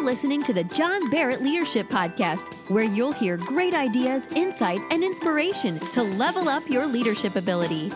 listening to the John Barrett Leadership Podcast, where you'll hear great ideas, insight, and inspiration to level up your leadership ability.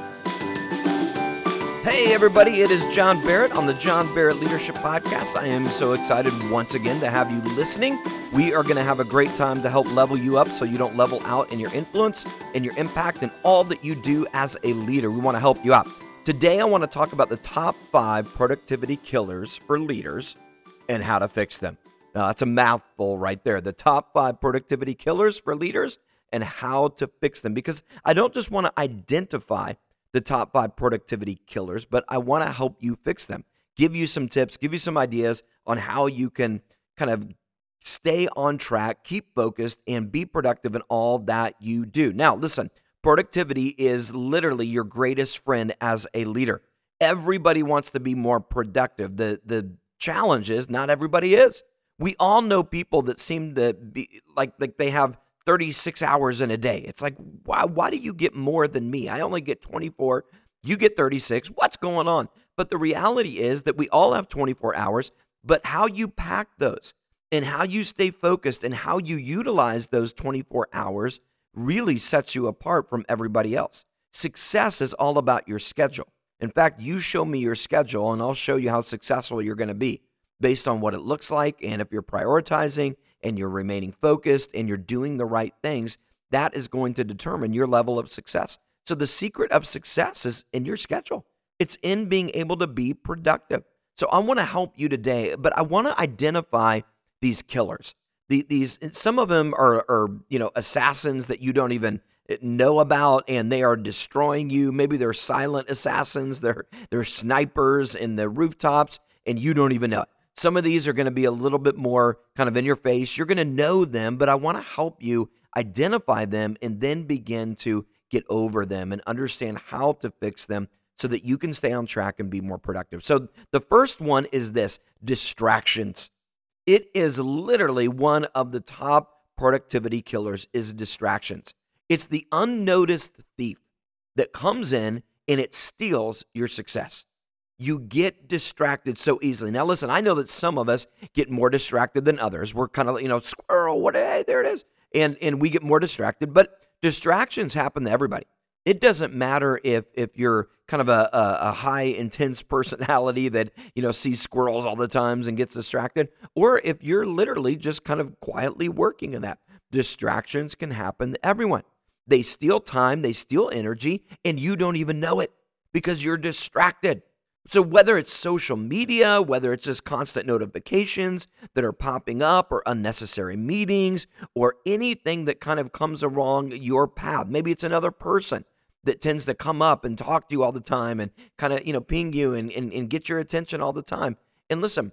Hey everybody, it is John Barrett on the John Barrett Leadership Podcast. I am so excited once again to have you listening. We are going to have a great time to help level you up so you don't level out in your influence and your impact and all that you do as a leader. We want to help you out. Today I want to talk about the top 5 productivity killers for leaders and how to fix them. Now that's a mouthful right there. The top 5 productivity killers for leaders and how to fix them. Because I don't just want to identify the top 5 productivity killers, but I want to help you fix them. Give you some tips, give you some ideas on how you can kind of stay on track, keep focused, and be productive in all that you do. Now, listen, productivity is literally your greatest friend as a leader. Everybody wants to be more productive. The challenge is not everybody is. We all know people that seem to be like they have 36 hours in a day. It's like, why do you get more than me? I only get 24. You get 36. What's going on? But the reality is that we all have 24 hours, but how you pack those and how you stay focused and how you utilize those 24 hours really sets you apart from everybody else. Success is all about your schedule. In fact, you show me your schedule and I'll show you how successful you're going to be based on what it looks like. And if you're prioritizing and you're remaining focused and you're doing the right things, that is going to determine your level of success. So the secret of success is in your schedule. It's in being able to be productive. So I want to help you today, but I want to identify these killers. These some of them are assassins that you don't even know about, and they are destroying you. Maybe they're silent assassins. They're snipers in the rooftops, and you don't even know it. Some of these are going to be a little bit more kind of in your face. You're going to know them, but I want to help you identify them and then begin to get over them and understand how to fix them so that you can stay on track and be more productive. So the first one is this: distractions. It is literally one of the top productivity killers is distractions. It's the unnoticed thief that comes in and it steals your success. You get distracted so easily. Now, listen, I know that some of us get more distracted than others. We're kind of, squirrel, hey, there it is. And we get more distracted, but distractions happen to everybody. It doesn't matter if you're kind of a high, intense personality that, sees squirrels all the times and gets distracted, or if you're literally just kind of quietly working in that. Distractions can happen to everyone. They steal time, they steal energy, and you don't even know it because you're distracted. So whether it's social media, whether it's just constant notifications that are popping up or unnecessary meetings or anything that kind of comes along your path, maybe it's another person that tends to come up and talk to you all the time and kind of, ping you and get your attention all the time. And listen,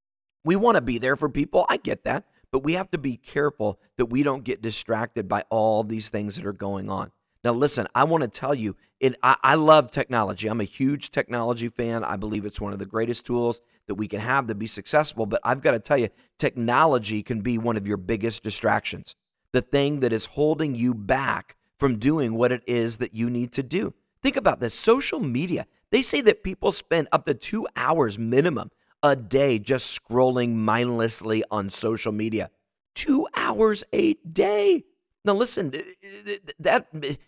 we want to be there for people. I get that. But we have to be careful that we don't get distracted by all these things that are going on. Now, listen, I want to tell you, I love technology. I'm a huge technology fan. I believe it's one of the greatest tools that we can have to be successful. But I've got to tell you, technology can be one of your biggest distractions, the thing that is holding you back from doing what it is that you need to do. Think about this. Social media, they say that people spend up to 2 hours minimum a day just scrolling mindlessly on social media. 2 hours a day. Now listen, that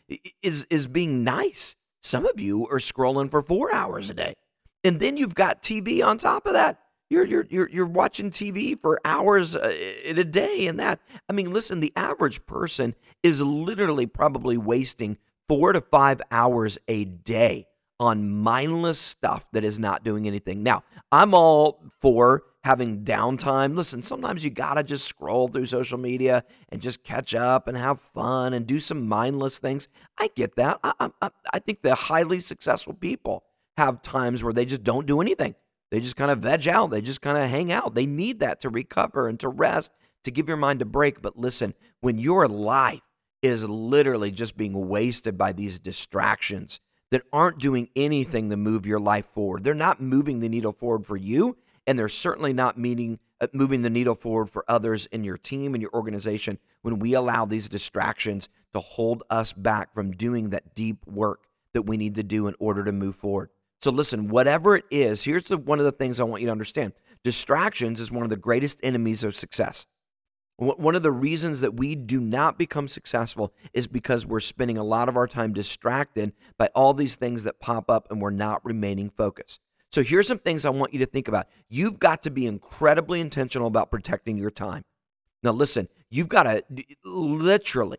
is being nice. Some of you are scrolling for 4 hours a day. And then you've got TV on top of that. You're watching TV for hours in a day and that. I mean, listen, the average person is literally probably wasting 4 to 5 hours a day on mindless stuff that is not doing anything. Now, I'm all for having downtime. Listen, sometimes you got to just scroll through social media and just catch up and have fun and do some mindless things. I get that. I think the highly successful people have times where they just don't do anything. They just kind of veg out. They just kind of hang out. They need that to recover and to rest, to give your mind a break. But listen, when your life is literally just being wasted by these distractions that aren't doing anything to move your life forward, they're not moving the needle forward for you, and they're certainly not moving the needle forward for others in your team and your organization when we allow these distractions to hold us back from doing that deep work that we need to do in order to move forward. So listen, whatever it is, here's one of the things I want you to understand. Distractions is one of the greatest enemies of success. One of the reasons that we do not become successful is because we're spending a lot of our time distracted by all these things that pop up and we're not remaining focused. So here's some things I want you to think about. You've got to be incredibly intentional about protecting your time. Now listen, you've got to literally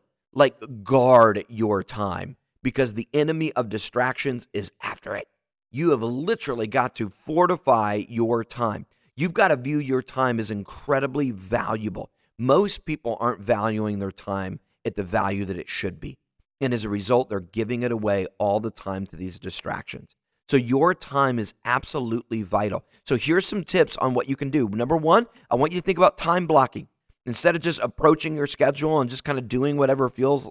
guard your time because the enemy of distractions is after it. You have literally got to fortify your time. You've got to view your time as incredibly valuable. Most people aren't valuing their time at the value that it should be. And as a result, they're giving it away all the time to these distractions. So your time is absolutely vital. So here's some tips on what you can do. Number one, I want you to think about time blocking. Instead of just approaching your schedule and just kind of doing whatever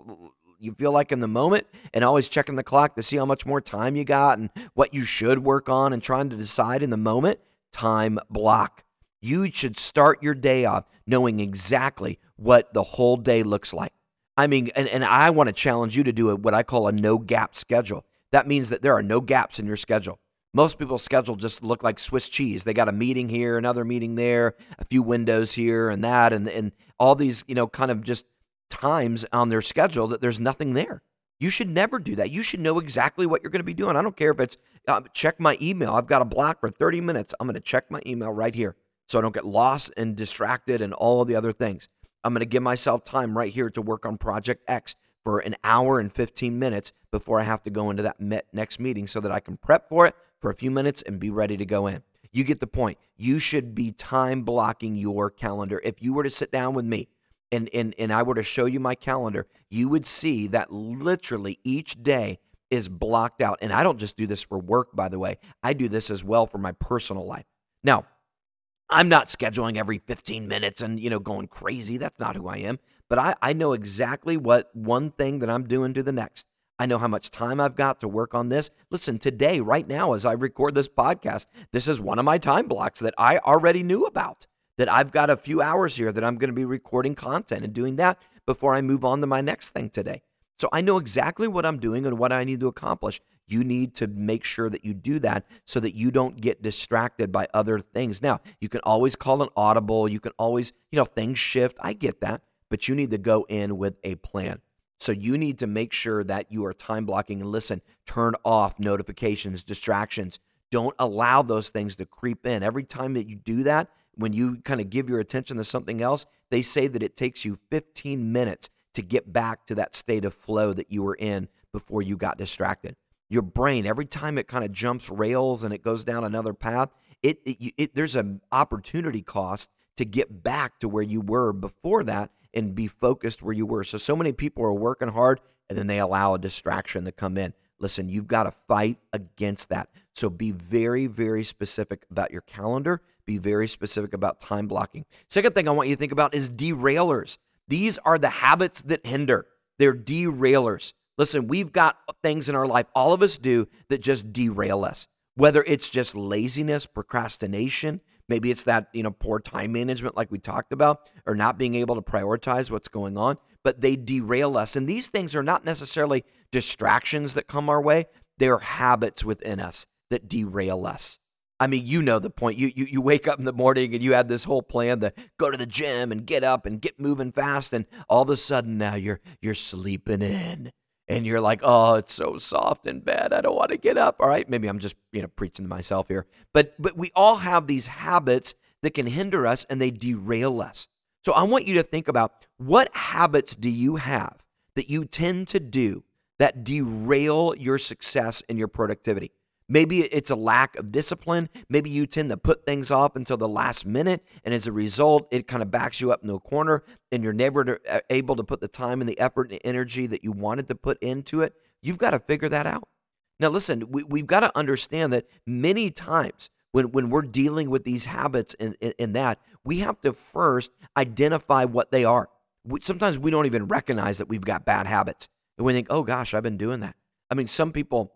you feel like in the moment and always checking the clock to see how much more time you got and what you should work on and trying to decide in the moment, time block. You should start your day off knowing exactly what the whole day looks like. I mean, and I want to challenge you to do what I call a no-gap schedule. That means that there are no gaps in your schedule. Most people's schedule just look like Swiss cheese. They got a meeting here, another meeting there, a few windows here and that, and all these, kind of just times on their schedule that there's nothing there. You should never do that. You should know exactly what you're going to be doing. I don't care if it's check my email. I've got a block for 30 minutes. I'm going to check my email right here so I don't get lost and distracted and all of the other things. I'm going to give myself time right here to work on Project X for an hour and 15 minutes before I have to go into that next meeting so that I can prep for it for a few minutes and be ready to go in. You get the point. You should be time blocking your calendar. If you were to sit down with me and I were to show you my calendar, you would see that literally each day is blocked out. And I don't just do this for work, by the way. I do this as well for my personal life. Now, I'm not scheduling every 15 minutes and, going crazy. That's not who I am. But I know exactly what one thing that I'm doing to the next. I know how much time I've got to work on this. Listen, today, right now, as I record this podcast, this is one of my time blocks that I already knew about, that I've got a few hours here that I'm going to be recording content and doing that before I move on to my next thing today. So I know exactly what I'm doing and what I need to accomplish. You need to make sure that you do that so that you don't get distracted by other things. Now, you can always call an audible. You can always, things shift. I get that, but you need to go in with a plan. So you need to make sure that you are time blocking and listen, turn off notifications, distractions. Don't allow those things to creep in. Every time that you do that, when you kind of give your attention to something else, they say that it takes you 15 minutes to get back to that state of flow that you were in before you got distracted. Your brain, every time it kind of jumps rails and it goes down another path, there's an opportunity cost to get back to where you were before that and be focused where you were. So many people are working hard and then they allow a distraction to come in. Listen, you've got to fight against that. So be very, very specific about your calendar. Be very specific about time blocking. Second thing I want you to think about is derailers. These are the habits that hinder. They're derailers. Listen, we've got things in our life, all of us do, that just derail us. Whether it's just laziness, procrastination, maybe it's that, poor time management like we talked about, or not being able to prioritize what's going on, but they derail us. And these things are not necessarily distractions that come our way. They're habits within us that derail us. I mean, you know the point. You wake up in the morning and you had this whole plan to go to the gym and get up and get moving fast, and all of a sudden now you're sleeping in. And you're like, oh, it's so soft in bed. I don't want to get up. All right, maybe I'm just preaching to myself here. But we all have these habits that can hinder us and they derail us. So I want you to think about, what habits do you have that you tend to do that derail your success and your productivity? Maybe it's a lack of discipline. Maybe you tend to put things off until the last minute, and as a result, it kind of backs you up into a corner, and you're never able to put the time and the effort and the energy that you wanted to put into it. You've got to figure that out. Now, listen, we've got to understand that many times when we're dealing with these habits in that, we have to first identify what they are. Sometimes we don't even recognize that we've got bad habits, and we think, oh gosh, I've been doing that. I mean, some people,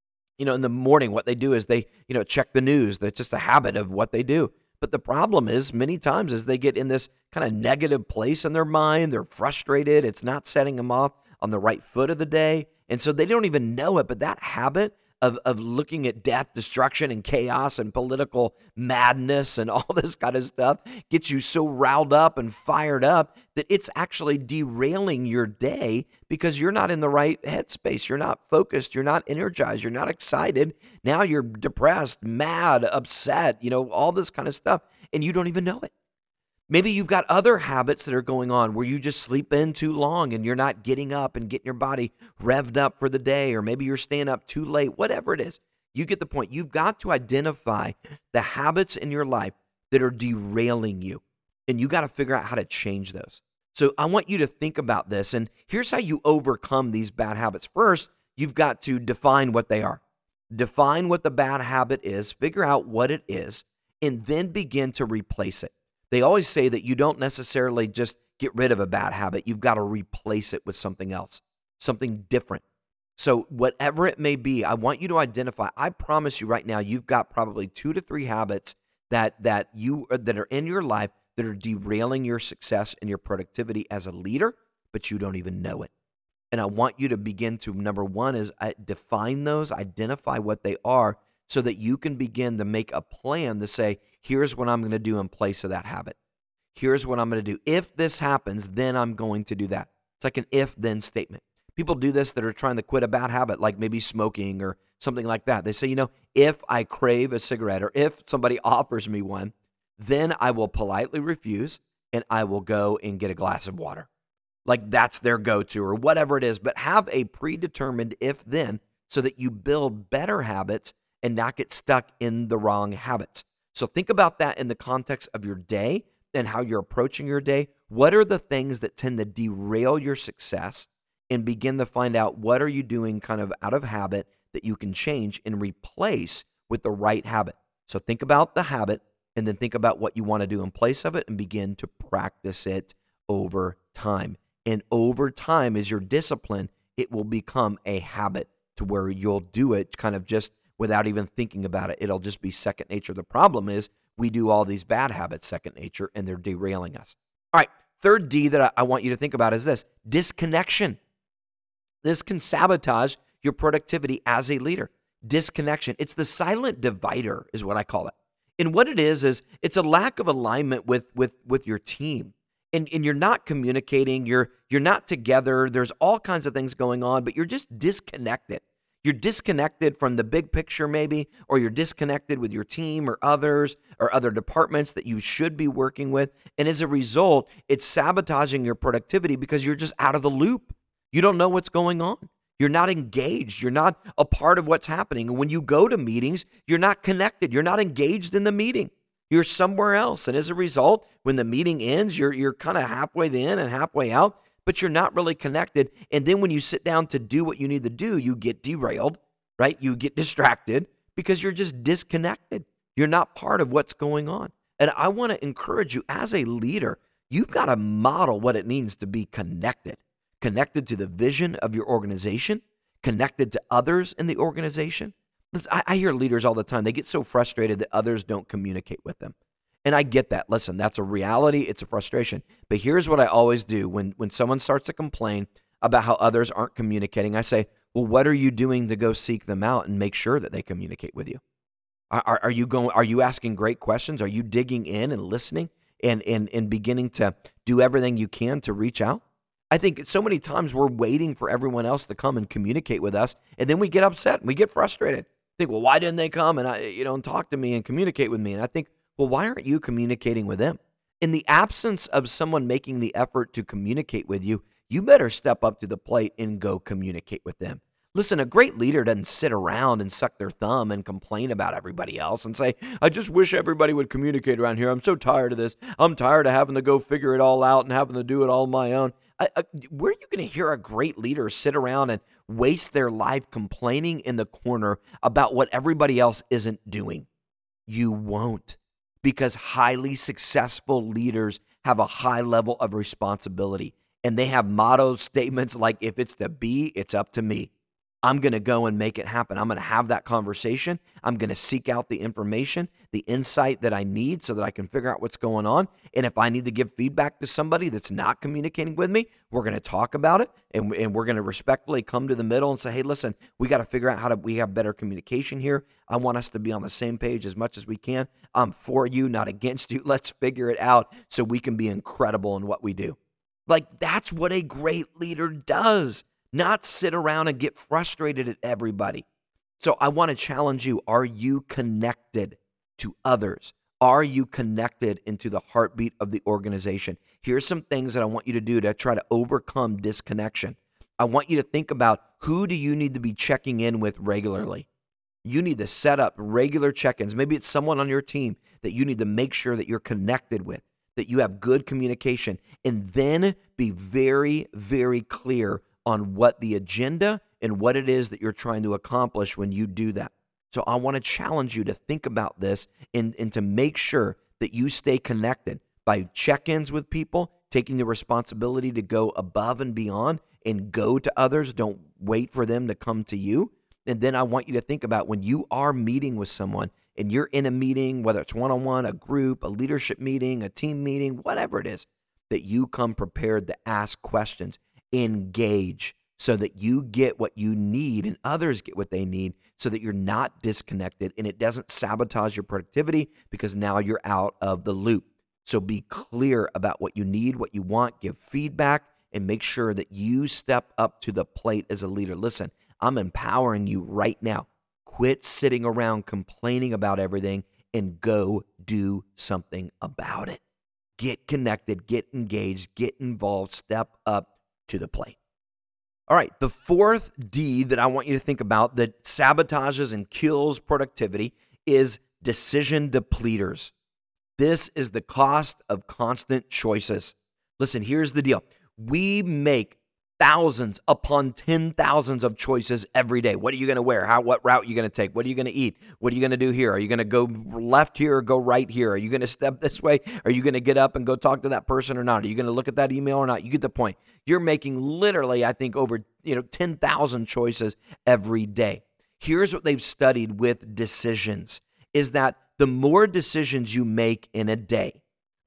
in the morning, what they do is they, check the news. That's just a habit of what they do. But the problem is, many times, as they get in this kind of negative place in their mind, they're frustrated. It's not setting them off on the right foot of the day. And so they don't even know it. But that habit of looking at death, destruction, and chaos and political madness and all this kind of stuff gets you so riled up and fired up that it's actually derailing your day because you're not in the right headspace. You're not focused. You're not energized. You're not excited. Now you're depressed, mad, upset, all this kind of stuff, and you don't even know it. Maybe you've got other habits that are going on where you just sleep in too long and you're not getting up and getting your body revved up for the day, or maybe you're staying up too late, whatever it is. You get the point. You've got to identify the habits in your life that are derailing you, and you got to figure out how to change those. So I want you to think about this, and here's how you overcome these bad habits. First, you've got to define what they are. Define what the bad habit is, figure out what it is, and then begin to replace it. They always say that you don't necessarily just get rid of a bad habit. You've got to replace it with something else, something different. So whatever it may be, I want you to identify. I promise you right now, you've got probably 2 to 3 habits that are in your life that are derailing your success and your productivity as a leader, but you don't even know it. And I want you to begin to, number one is define those, identify what they are, so that you can begin to make a plan to say, here's what I'm going to do in place of that habit. Here's what I'm going to do. If this happens, then I'm going to do that. It's like an if-then statement. People do this that are trying to quit a bad habit, like maybe smoking or something like that. They say, if I crave a cigarette or if somebody offers me one, then I will politely refuse and I will go and get a glass of water. Like that's their go-to or whatever it is. But have a predetermined if-then so that you build better habits and not get stuck in the wrong habits. So think about that in the context of your day and how you're approaching your day. What are the things that tend to derail your success? And begin to find out what are you doing kind of out of habit that you can change and replace with the right habit. So think about the habit and then think about what you want to do in place of it and begin to practice it over time. And over time, as your discipline, it will become a habit to where you'll do it kind of just without even thinking about it. It'll just be second nature. The problem is we do all these bad habits second nature, and they're derailing us. All right, third D that I want you to think about is this: disconnection. This can sabotage your productivity as a leader. Disconnection. It's the silent divider is what I call it. And what it is it's a lack of alignment with your team. And you're not communicating, you're not together. There's all kinds of things going on, but you're just disconnected. You're disconnected from the big picture maybe, or you're disconnected with your team or others or other departments that you should be working with. And as a result, it's sabotaging your productivity because you're just out of the loop. You don't know what's going on. You're not engaged. You're not a part of what's happening. And when you go to meetings, you're not connected. You're not engaged in the meeting. You're somewhere else. And as a result, when the meeting ends, you're kind of halfway in and halfway out, but you're not really connected. And then when you sit down to do what you need to do, you get derailed, right? You get distracted because you're just disconnected. You're not part of what's going on. And I want to encourage you as a leader, you've got to model what it means to be connected. Connected to the vision of your organization, connected to others in the organization. I hear leaders all the time. They get so frustrated that others don't communicate with them. And I get that. Listen, that's a reality. It's a frustration. But here's what I always do. When someone starts to complain about how others aren't communicating, I say, well, what are you doing to go seek them out and make sure that they communicate with you? Are you asking great questions? Are you digging in and listening and beginning to do everything you can to reach out? I think so many times we're waiting for everyone else to come and communicate with us, and then we get upset and we get frustrated. Think, well, why didn't they come and talk to me and communicate with me? And I think, well, why aren't you communicating with them? In the absence of someone making the effort to communicate with you, you better step up to the plate and go communicate with them. Listen, a great leader doesn't sit around and suck their thumb and complain about everybody else and say, I just wish everybody would communicate around here. I'm so tired of this. I'm tired of having to go figure it all out and having to do it all on my own. Where are you going to hear a great leader sit around and waste their life complaining in the corner about what everybody else isn't doing? You won't, because highly successful leaders have a high level of responsibility, and they have motto statements like, if it's to be, it's up to me. I'm going to go and make it happen. I'm going to have that conversation. I'm going to seek out the information, the insight that I need so that I can figure out what's going on. And if I need to give feedback to somebody that's not communicating with me, we're going to talk about it, and we're going to respectfully come to the middle and say, hey, listen, we got to figure out how to we have better communication here. I want us to be on the same page as much as we can. I'm for you, not against you. Let's figure it out so we can be incredible in what we do. Like, that's what a great leader does. Not sit around and get frustrated at everybody. So I want to challenge you. Are you connected to others? Are you connected into the heartbeat of the organization? Here's some things that I want you to do to try to overcome disconnection. I want you to think about, who do you need to be checking in with regularly? You need to set up regular check-ins. Maybe it's someone on your team that you need to make sure that you're connected with, that you have good communication, and then be very, very clear on what the agenda and what it is that you're trying to accomplish when you do that. So I want to challenge you to think about this and to make sure that you stay connected by check-ins with people, taking the responsibility to go above and beyond and go to others. Don't wait for them to come to you. And then I want you to think about, when you are meeting with someone and you're in a meeting, whether it's one-on-one, a group, a leadership meeting, a team meeting, whatever it is, that you come prepared to ask questions. Engage so that you get what you need and others get what they need, so that you're not disconnected and it doesn't sabotage your productivity because now you're out of the loop. So be clear about what you need, what you want, give feedback, and make sure that you step up to the plate as a leader. Listen, I'm empowering you right now. Quit sitting around complaining about everything and go do something about it. Get connected, get engaged, get involved, step up to the plate. All right, the fourth D that I want you to think about that sabotages and kills productivity is decision depleters. This is the cost of constant choices. Listen, here's the deal. We make thousands upon 10,000s of choices every day. What are you going to wear? What route are you going to take? What are you going to eat? What are you going to do here? Are you going to go left here or go right here? Are you going to step this way? Are you going to get up and go talk to that person or not? Are you going to look at that email or not? You get the point. You're making literally, I think, over 10,000 choices every day. Here's what they've studied with decisions, is that the more decisions you make in a day,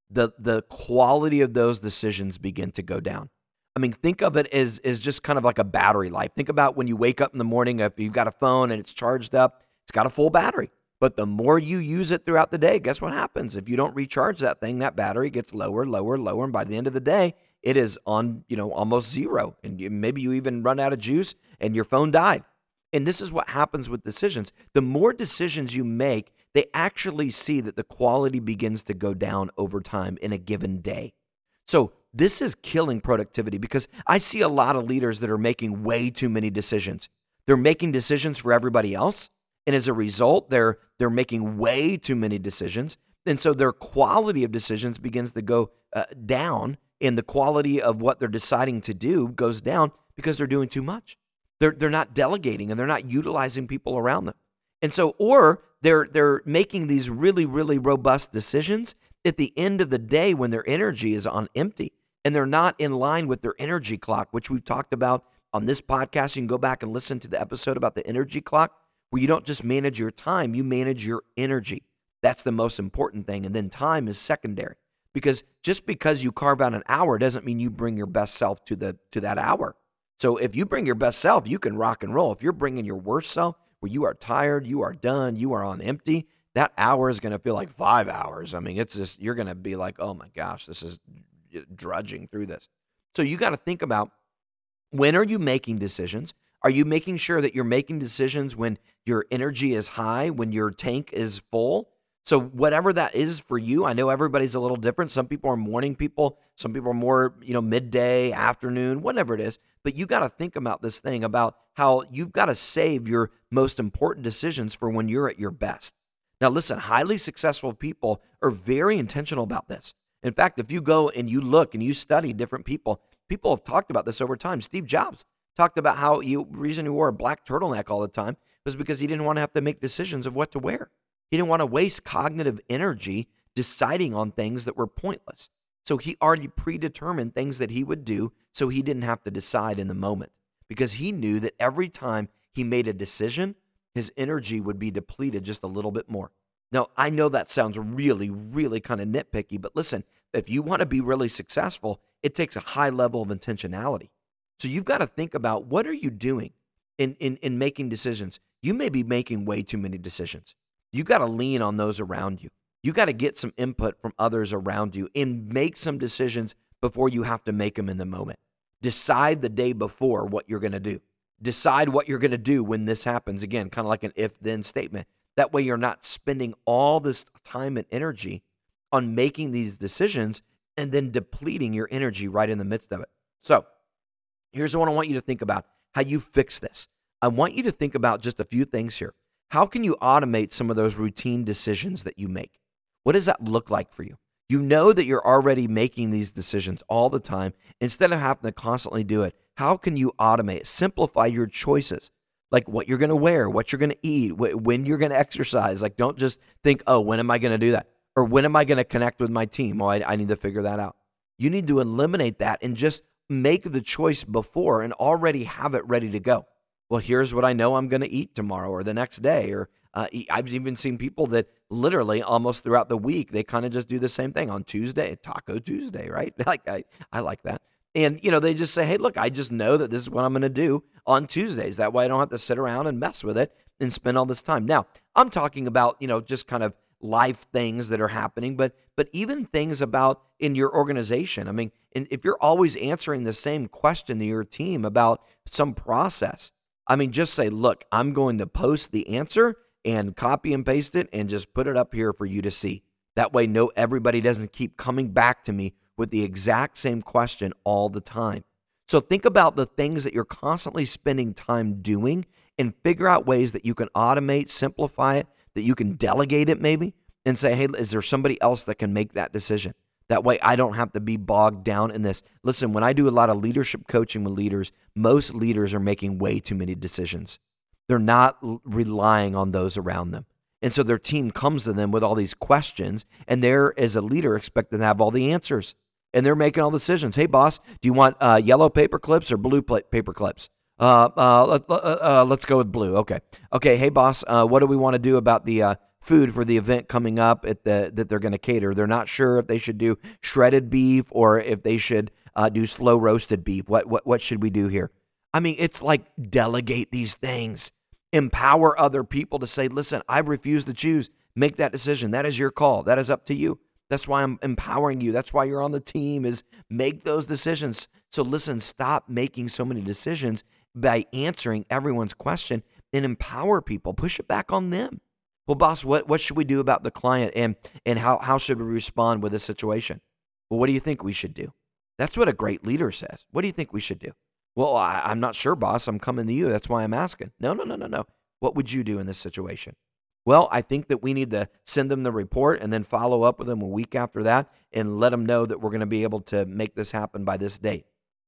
the quality of those decisions begin to go down. I mean, think of it as just kind of like a battery life. Think about when you wake up in the morning, if you've got a phone and it's charged up, it's got a full battery. But the more you use it throughout the day, guess what happens? If you don't recharge that thing, that battery gets lower, lower, lower. And by the end of the day, it is on, almost zero. And maybe you even run out of juice and your phone died. And this is what happens with decisions. The more decisions you make, they actually see that the quality begins to go down over time in a given day. So this is killing productivity, because I see a lot of leaders that are making way too many decisions. They're making decisions for everybody else. And as a result, they're making way too many decisions. And so their quality of decisions begins to go down, and the quality of what they're deciding to do goes down because they're doing too much. They're not delegating, and they're not utilizing people around them. And so, or they're making these really, really robust decisions at the end of the day when their energy is on empty and they're not in line with their energy clock, which we've talked about on this podcast. You can go back and listen to the episode about the energy clock, where you don't just manage your time, you manage your energy. That's the most important thing. And then time is secondary, because just because you carve out an hour doesn't mean you bring your best self to that hour. So if you bring your best self, you can rock and roll. If you're bringing your worst self, where you are tired, you are done, you are on empty, that hour is going to feel like 5 hours. I mean, it's just, you're going to be like, oh my gosh, this is drudging through this. So you got to think about, when are you making decisions? Are you making sure that you're making decisions when your energy is high, when your tank is full? So whatever that is for you, I know everybody's a little different. Some people are morning people. Some people are more, midday, afternoon, whatever it is. But you got to think about this thing about how you've got to save your most important decisions for when you're at your best. Now, listen, highly successful people are very intentional about this. In fact, if you go and you look and you study different people have talked about this over time. Steve Jobs talked about how the reason he wore a black turtleneck all the time was because he didn't want to have to make decisions of what to wear. He didn't want to waste cognitive energy deciding on things that were pointless. So he already predetermined things that he would do so he didn't have to decide in the moment, because he knew that every time he made a decision, his energy would be depleted just a little bit more. Now, I know that sounds really, really kind of nitpicky, but listen, if you want to be really successful, it takes a high level of intentionality. So you've got to think about, what are you doing in making decisions? You may be making way too many decisions. You got to lean on those around you. You got to get some input from others around you and make some decisions before you have to make them in the moment. Decide the day before what you're going to do. Decide what you're going to do when this happens. Again, kind of like an if-then statement. That way you're not spending all this time and energy on making these decisions and then depleting your energy right in the midst of it. So here's what I want you to think about, how you fix this. I want you to think about just a few things here. How can you automate some of those routine decisions that you make? What does that look like for you? You know that you're already making these decisions all the time. Instead of having to constantly do it, how can you automate, simplify your choices? Like what you're going to wear, what you're going to eat, when you're going to exercise. Like, don't just think, oh, when am I going to do that? Or when am I going to connect with my team? Oh, I need to figure that out. You need to eliminate that and just make the choice before and already have it ready to go. Well, here's what I know I'm going to eat tomorrow or the next day. Or I've even seen people that literally almost throughout the week, they kind of just do the same thing on Tuesday, Taco Tuesday, right? Like I like that. And, they just say, hey, look, I just know that this is what I'm going to do on Tuesdays. That way I don't have to sit around and mess with it and spend all this time. Now, I'm talking about, just kind of life things that are happening, but even things about in your organization. I mean, if you're always answering the same question to your team about some process, I mean, just say, look, I'm going to post the answer and copy and paste it and just put it up here for you to see. That way, everybody doesn't keep coming back to me with the exact same question all the time. So think about the things that you're constantly spending time doing and figure out ways that you can automate, simplify it, that you can delegate it maybe, and say, hey, is there somebody else that can make that decision? That way I don't have to be bogged down in this. Listen, when I do a lot of leadership coaching with leaders, most leaders are making way too many decisions. They're not relying on those around them. And so their team comes to them with all these questions, and they're, as a leader, expected to have all the answers. And they're making all the decisions. Hey, boss, do you want yellow paper clips or blue paper clips? Let's go with blue. Okay. Hey, boss, what do we want to do about the food for the event coming up that they're going to cater? They're not sure if they should do shredded beef or if they should do slow roasted beef. What should we do here? I mean, it's like delegate these things. Empower other people to say, listen, I refuse to choose. Make that decision. That is your call. That is up to you. That's why I'm empowering you. That's why you're on the team, is make those decisions. So listen, stop making so many decisions by answering everyone's question and empower people. Push it back on them. Well, boss, what should we do about the client and how should we respond with this situation? Well, what do you think we should do? That's what a great leader says. What do you think we should do? Well, I'm not sure, boss. I'm coming to you. That's why I'm asking. No. What would you do in this situation? Well, I think that we need to send them the report and then follow up with them a week after that and let them know that we're going to be able to make this happen by this date.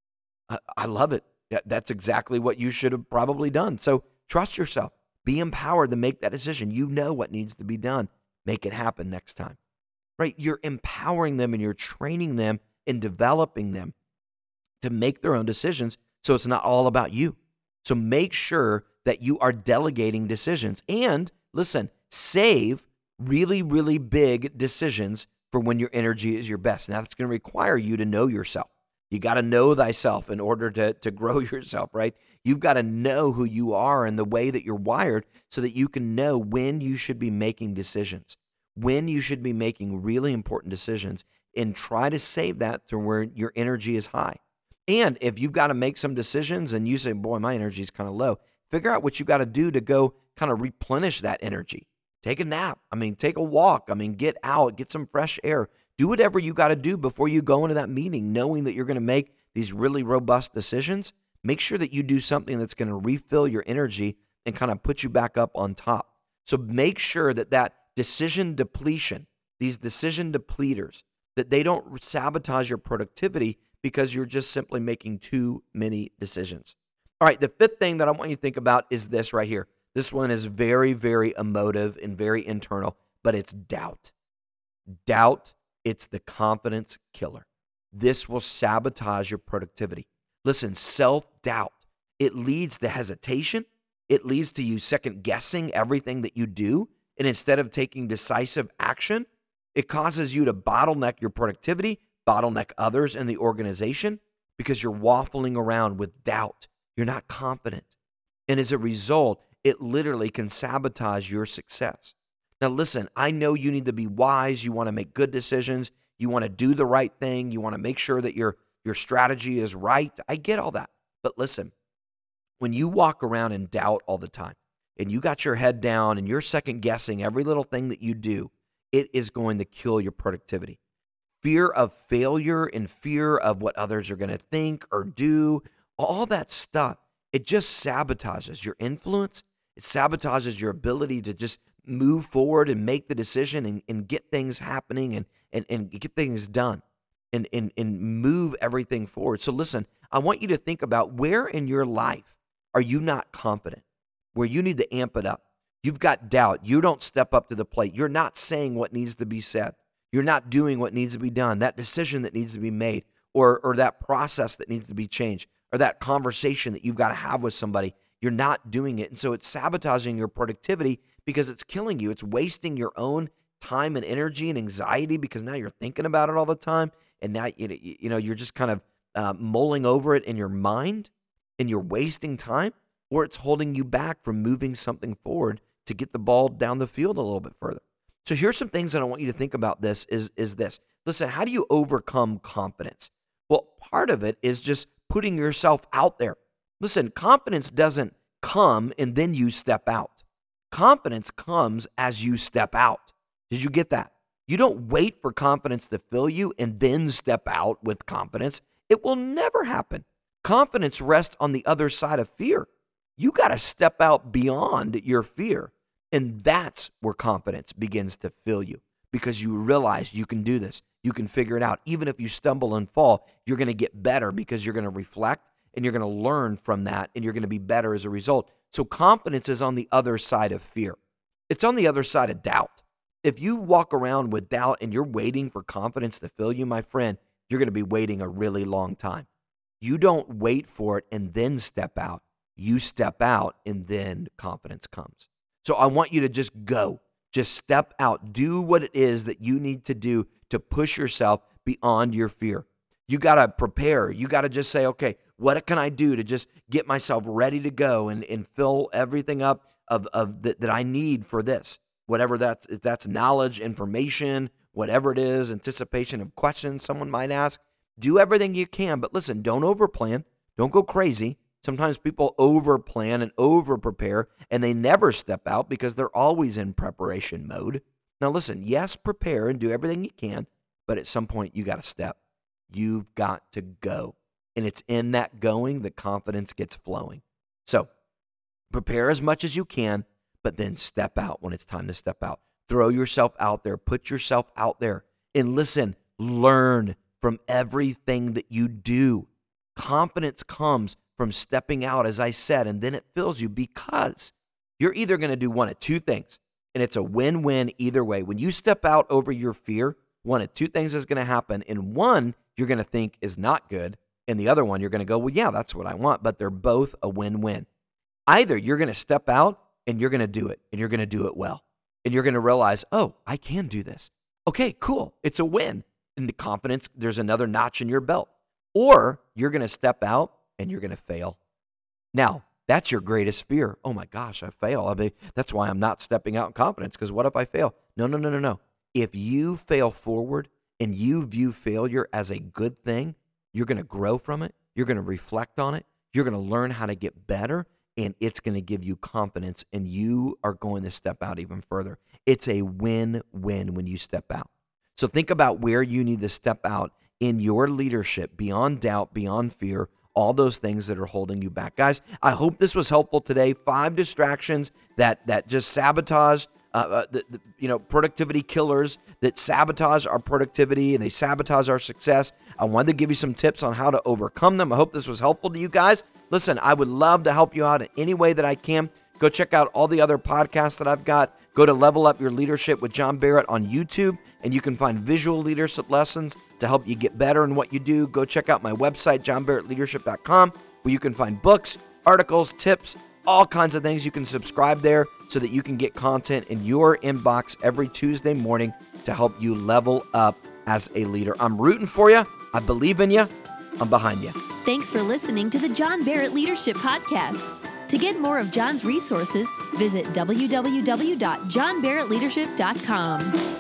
I love it. That's exactly what you should have probably done. So trust yourself. Be empowered to make that decision. You know what needs to be done. Make it happen next time. Right? You're empowering them and you're training them and developing them to make their own decisions, so it's not all about you. So make sure that you are delegating decisions. And listen, save really, really big decisions for when your energy is your best. Now, that's going to require you to know yourself. You got to know thyself in order to grow yourself, right? You've got to know who you are and the way that you're wired so that you can know when you should be making decisions, when you should be making really important decisions, and try to save that to where your energy is high. And if you've got to make some decisions and you say, boy, my energy is kind of low, figure out what you got to do to go kind of replenish that energy. Take a nap. Take a walk. Get out, get some fresh air. Do whatever you got to do before you go into that meeting, knowing that you're going to make these really robust decisions. Make sure that you do something that's going to refill your energy and kind of put you back up on top. So make sure that decision depletion, these decision depleters, that they don't sabotage your productivity because you're just simply making too many decisions. All right, the fifth thing that I want you to think about is this right here. This one is very, very emotive and very internal, but it's doubt. Doubt, it's the confidence killer. This will sabotage your productivity. Listen, self-doubt, it leads to hesitation. it leads to you second guessing everything that you do. And instead of taking decisive action, it causes you to bottleneck your productivity, bottleneck others in the organization because you're waffling around with doubt. You're not confident. And as a result, it literally can sabotage your success. Now, listen, I know you need to be wise. You want to make good decisions. You want to do the right thing. You want to make sure that your strategy is right. I get all that. But listen, when you walk around in doubt all the time and you got your head down and you're second guessing every little thing that you do, it is going to kill your productivity. Fear of failure and fear of what others are going to think or do, all that stuff, it just sabotages your influence. It sabotages your ability to just move forward and make the decision and get things happening and get things done and move everything forward. So listen, I want you to think about where in your life are you not confident, where you need to amp it up. You've got doubt. You don't step up to the plate. You're not saying what needs to be said. You're not doing what needs to be done, that decision that needs to be made, or that process that needs to be changed, or that conversation that you've got to have with somebody. You're not doing it. And so it's sabotaging your productivity because it's killing you. It's wasting your own time and energy and anxiety because now you're thinking about it all the time. And now you're just kind of mulling over it in your mind and you're wasting time, or it's holding you back from moving something forward to get the ball down the field a little bit further. So here's some things that I want you to think about this is this. Listen, how do you overcome confidence? Well, part of it is just putting yourself out there. Listen, confidence doesn't come and then you step out. Confidence comes as you step out. Did you get that? You don't wait for confidence to fill you and then step out with confidence. It will never happen. Confidence rests on the other side of fear. You got to step out beyond your fear. And that's where confidence begins to fill you because you realize you can do this. You can figure it out. Even if you stumble and fall, you're going to get better because you're going to reflect and you're going to learn from that and you're going to be better as a result. So confidence is on the other side of fear. It's on the other side of doubt. If you walk around with doubt and you're waiting for confidence to fill you, my friend, you're going to be waiting a really long time. You don't wait for it and then step out. You step out and then confidence comes. So I want you to just go. Just step out. Do what it is that you need to do to push yourself beyond your fear. You got to prepare. You got to just say, okay, what can I do to just get myself ready to go and fill everything up that I need for this? Whatever that's knowledge, information, whatever it is, anticipation of questions someone might ask. Do everything you can, but listen, don't overplan. Don't go crazy. Sometimes people overplan and overprepare, and they never step out because they're always in preparation mode. Now listen, yes, prepare and do everything you can, but at some point you got to step. You've got to go. And it's in that going that confidence gets flowing. So prepare as much as you can, but then step out when it's time to step out. Throw yourself out there. Put yourself out there. And listen, learn from everything that you do. Confidence comes from stepping out, as I said, and then it fills you because you're either going to do one of two things, and it's a win-win either way. When you step out over your fear, one of two things is going to happen, and one you're going to think is not good, and the other one you're going to go, well, yeah, that's what I want, but they're both a win-win. Either you're going to step out and you're going to do it, and you're going to do it well, and you're going to realize, oh, I can do this. Okay, cool. It's a win. And the confidence, there's another notch in your belt. Or you're going to step out and you're going to fail. Now, that's your greatest fear. Oh my gosh, I fail. That's why I'm not stepping out in confidence, because what if I fail? No. If you fail forward and you view failure as a good thing, you're going to grow from it. You're going to reflect on it. You're going to learn how to get better, and it's going to give you confidence, and you are going to step out even further. It's a win-win when you step out. So think about where you need to step out in your leadership, beyond doubt, beyond fear, all those things that are holding you back. Guys, I hope this was helpful today. 5 distractions that just sabotage, productivity killers that sabotage our productivity and they sabotage our success. I wanted to give you some tips on how to overcome them. I hope this was helpful to you guys. Listen, I would love to help you out in any way that I can. Go check out all the other podcasts that I've got. Go to Level Up Your Leadership with John Barrett on YouTube, and you can find visual leadership lessons to help you get better in what you do. Go check out my website, johnbarrettleadership.com, where you can find books, articles, tips, all kinds of things. You can subscribe there so that you can get content in your inbox every Tuesday morning to help you level up as a leader. I'm rooting for you. I believe in you. I'm behind you. Thanks for listening to the John Barrett Leadership Podcast. To get more of John's resources, visit www.johnbarrettleadership.com.